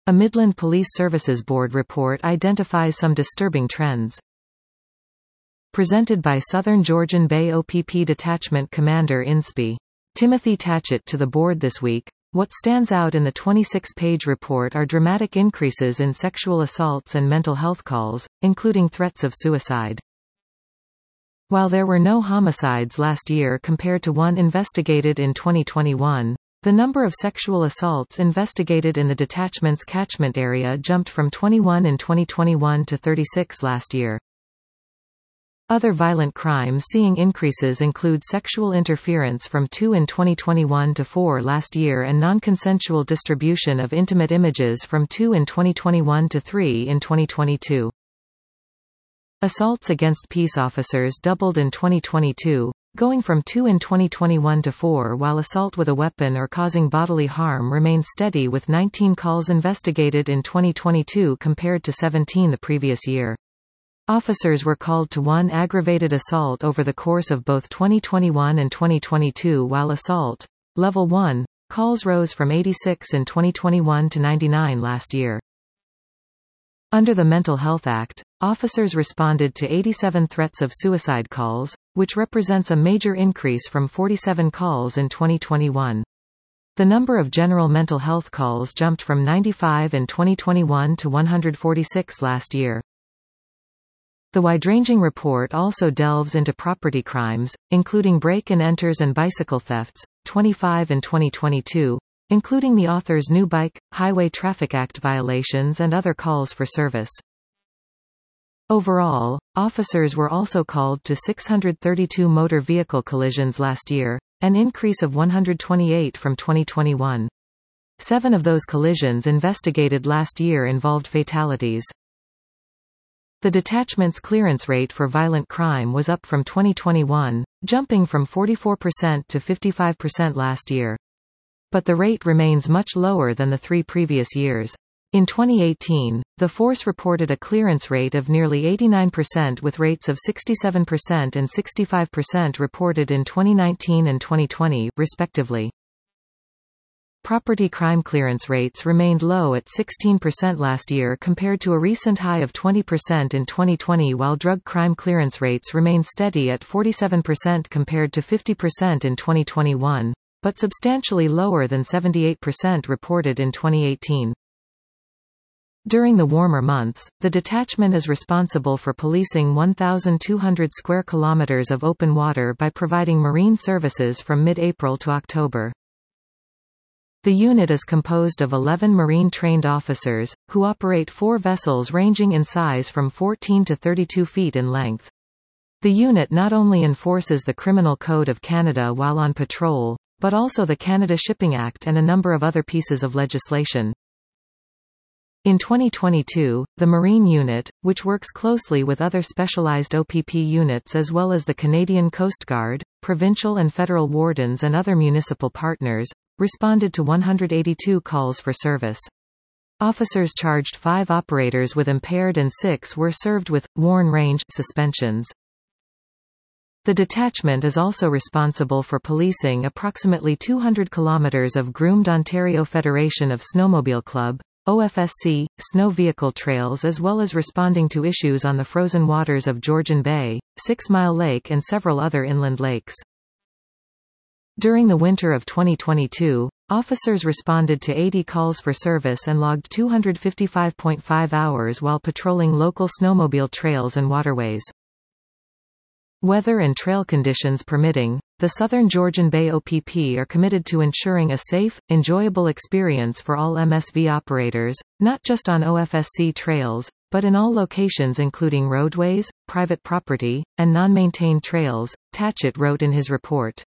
A Midland Police Services Board report identifies some disturbing trends. Presented by Southern Georgian Bay OPP Detachment Commander INSPE. Timothy Tatchett to the board this week. What stands out in the 26-page report are dramatic increases in sexual assaults and mental health calls, including threats of suicide. While there were no homicides last year compared to one investigated in 2021, the number of sexual assaults investigated in the detachment's catchment area jumped from 21 in 2021 to 36 last year. Other violent crimes seeing increases include sexual interference from 2 in 2021 to 4 last year and non-consensual distribution of intimate images from 2 in 2021 to 3 in 2022. Assaults against peace officers doubled in 2022, going from 2 in 2021 to 4, while assault with a weapon or causing bodily harm remained steady with 19 calls investigated in 2022 compared to 17 the previous year. Officers were called to 1 aggravated assault over the course of both 2021 and 2022, while assault, level 1, calls rose from 86 in 2021 to 99 last year. Under the Mental Health Act, officers responded to 87 threats of suicide calls, which represents a major increase from 47 calls in 2021. The number of general mental health calls jumped from 95 in 2021 to 146 last year. The wide-ranging report also delves into property crimes, including break-and-enters and bicycle thefts, 25 in 2022, including the author's new Bike, Highway Traffic Act violations and other calls for service. Overall, officers were also called to 632 motor vehicle collisions last year, an increase of 128 from 2021. 7 of those collisions investigated last year involved fatalities. The detachment's clearance rate for violent crime was up from 2021, jumping from 44% to 55% last year. But the rate remains much lower than the 3 previous years. In 2018, the force reported a clearance rate of nearly 89% with rates of 67% and 65% reported in 2019 and 2020, respectively. Property crime clearance rates remained low at 16% last year compared to a recent high of 20% in 2020, while drug crime clearance rates remained steady at 47% compared to 50% in 2021, but substantially lower than 78% reported in 2018. During the warmer months, the detachment is responsible for policing 1,200 square kilometers of open water by providing marine services from mid-April to October. The unit is composed of 11 marine-trained officers, who operate 4 vessels ranging in size from 14 to 32 feet in length. The unit not only enforces the Criminal Code of Canada while on patrol, but also the Canada Shipping Act and a number of other pieces of legislation. In 2022, the Marine Unit, which works closely with other specialized OPP units as well as the Canadian Coast Guard, provincial and federal wardens and other municipal partners, responded to 182 calls for service. Officers charged 5 operators with impaired and 6 were served with worn range suspensions. The detachment is also responsible for policing approximately 200 kilometers of groomed Ontario Federation of Snowmobile Club, OFSC, snow vehicle trails, as well as responding to issues on the frozen waters of Georgian Bay, 6 Mile Lake and several other inland lakes. During the winter of 2022, officers responded to 80 calls for service and logged 255.5 hours while patrolling local snowmobile trails and waterways. Weather and trail conditions permitting, the Southern Georgian Bay OPP are committed to ensuring a safe, enjoyable experience for all MSV operators, not just on OFSC trails, but in all locations including roadways, private property, and non-maintained trails, Tatchett wrote in his report.